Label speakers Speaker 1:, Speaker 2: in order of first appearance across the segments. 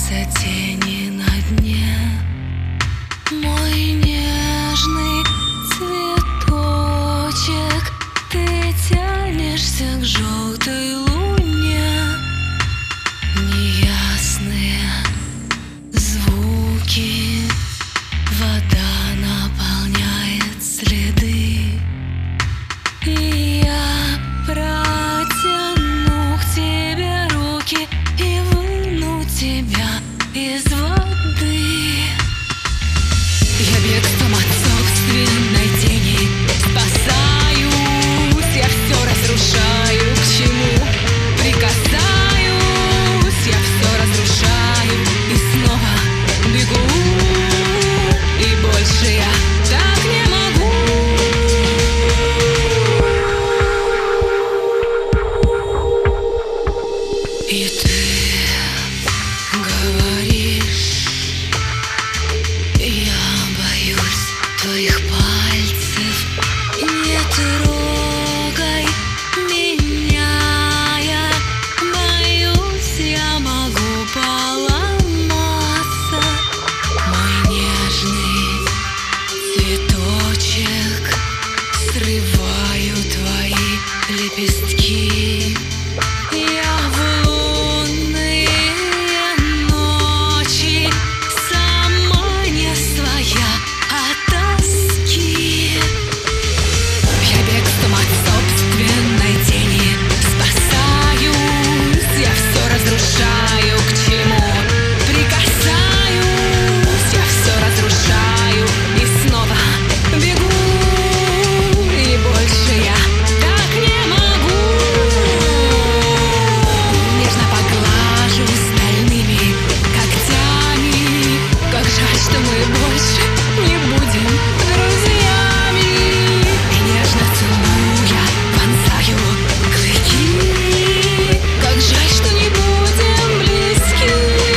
Speaker 1: Кружатся тени на дне. Мой нежный цветочек, ты тянешься к желтой луне. Неясные звуки, вода наполняет следы. И я протяну к тебе руки и выну тебя из воды. Я бегством от собственной тени спасаюсь, я все разрушаю, к чему прикасаюсь, я все разрушаю и снова бегу, и больше я так не могу. И ты говоришь: я боюсь твоих пальцев, не трогай меня. Я боюсь, я могу поломаться. Мой нежный цветочек, срываю твои лепестки. Я в лунные ночи сама не своя от тоски. Я бегством от собственной тени спасаюсь, я все разрушаю, к чему прикасаюсь, я все разрушаю и снова бегу, и больше я так не могу. Нежно поглажу стальными когтями. Как жаль, что мы больше не будем друзьями. И нежно целуя вонзаю клыки. Как жаль, что не будем близки.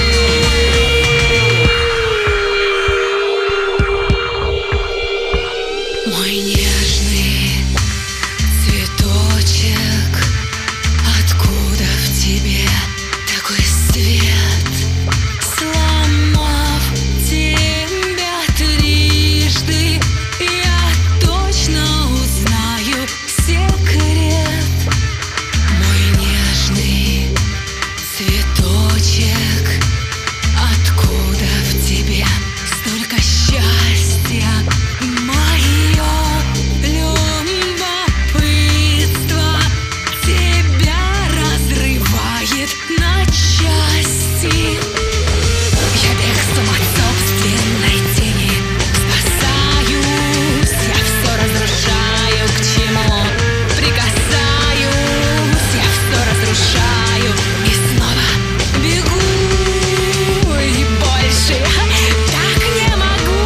Speaker 1: Мой нежный цветочек, откуда в тебе такой свет? Сломав тебя трижды, я точно узнаю секрет. Мой нежный цветочек, откуда в тебе столько счастья? Мое любопытство тебя разрывает на части. Я бегством от собственной тени спасаюсь, я все разрушаю, к чему прикасаюсь, я все разрушаю и снова бегу, и больше я так не могу.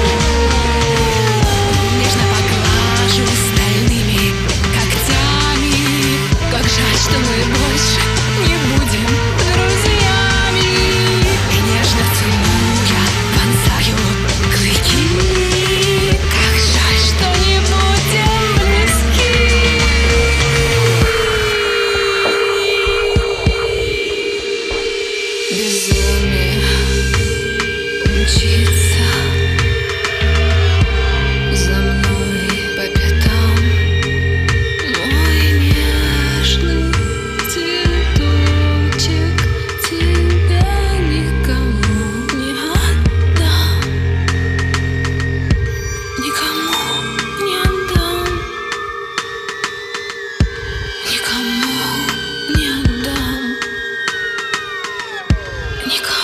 Speaker 1: Нежно поглажу стальными когтями. Как жаль, что мы больше не будем друзьями. И нежно целуя вонзаю клыки. Как жаль, что не будем близки. Безумие мчится за мной по пятам. Мой нежный цветочек, тебя никому не отдам. Никому не отдам. Никому не отдам. Никому.